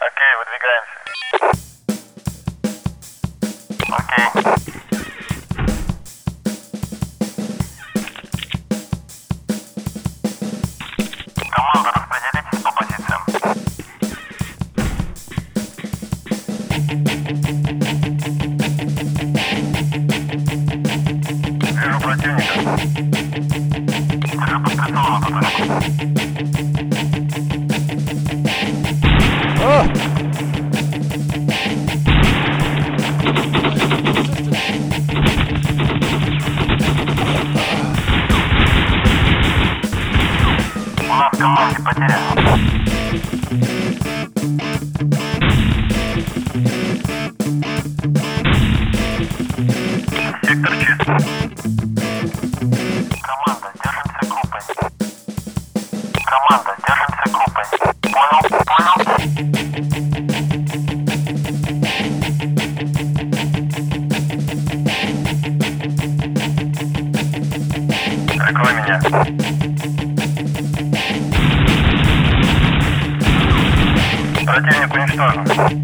Окей, выдвигаемся. Окей. Команда, распределитесь по позициям. Вижу противника. Держи под прицелом эту точку. У нас в команде потеря. Сектор чист. Команда, держимся группой. Команда, держимся группой. Понял? Прикрой меня. Противник уничтожен.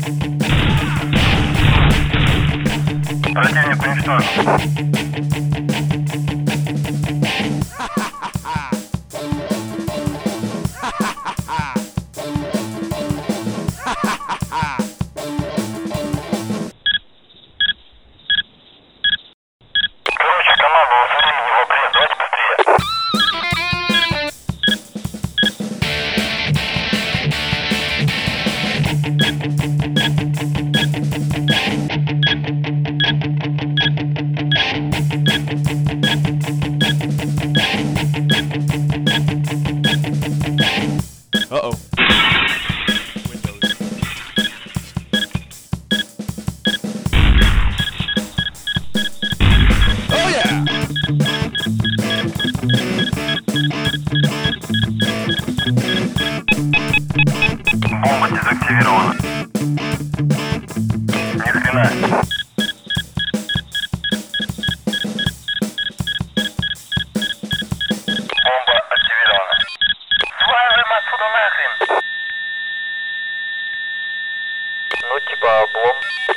Противник уничтожен. Короче, команда, у вас времени в обрез, давайте быстрее. Uh-oh. Oh yeah! Бомба дезактивирована. Ни хрена. Бомба активирована. Сваливаем отсюда нахрен. Ну типа облом.